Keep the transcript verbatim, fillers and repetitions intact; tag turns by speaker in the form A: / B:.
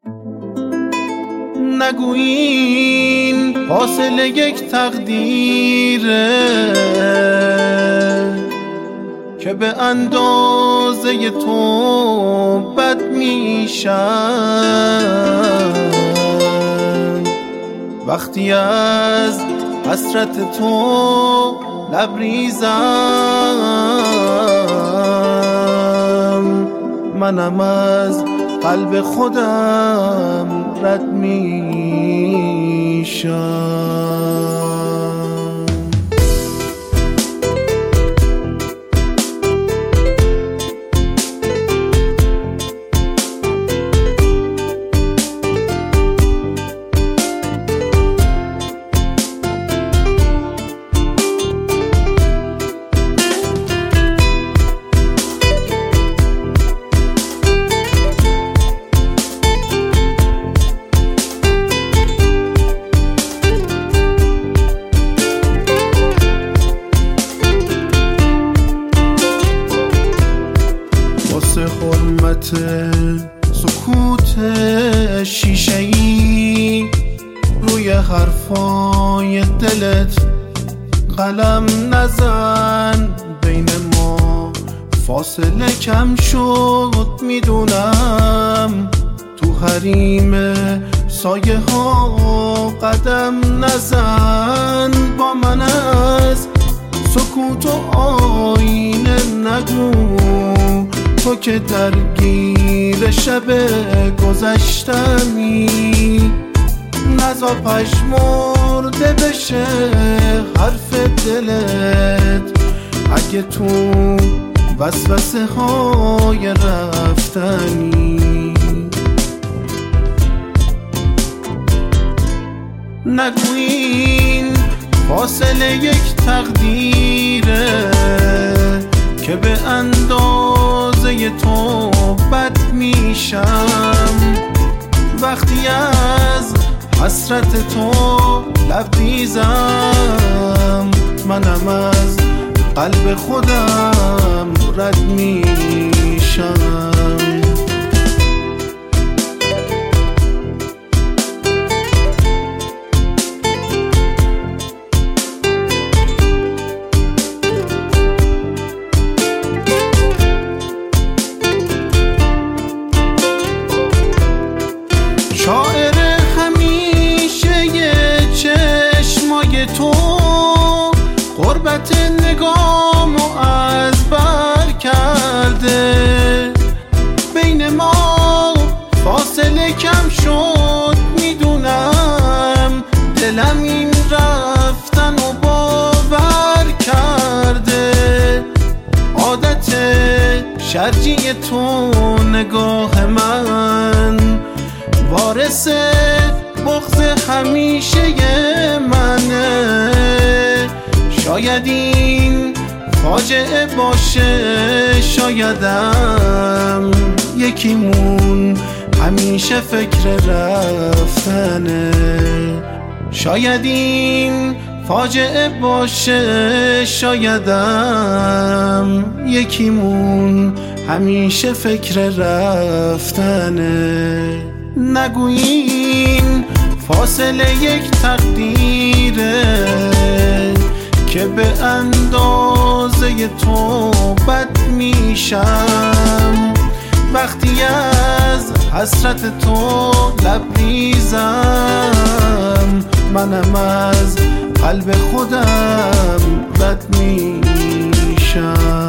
A: نگویین فاصله یک تقدیره که به اندازه تو بد میشم. وقتی از حسرت تو لبریزم، منم از قلب خودم رد میشم. حرمت سکوت شیشه‌ای روی حرفای دلت قلم نزن. بین ما فاصله کم شد میدونم، تو حریم سایه ها قدم نزن. با من از سکوت و آینه نگو، تو که درگیر شب گذشتمی. نزا پژمرده بشه حرف دلت اگه تو وسوسه های رفتنی. نگویین فاصله یک تقدیره که به اندازه تو بد میشم. وقتی از حسرت تو لبریزم، منم از قلب خودم رد میشم. شاعر همیشه چشمای تو غربت نگامو از بر کرده. بین ما فاصله کم شد میدونم، دلم این رفتن و باور کرده. عادت شرجی تو نگاه من، وارث بغض همیشه منه. شاید این فاجعه باشه، شایدم یکیمون همیشه فکر رفتنه. شاید این فاجعه باشه، شایدم یکیمون همیشه فکر رفتنه. نگویین فاصله یک تقدیره که به اندازه تو بد میشم. وقتی از حسرت تو لبریزم، منم از قلب خودم رد میشم.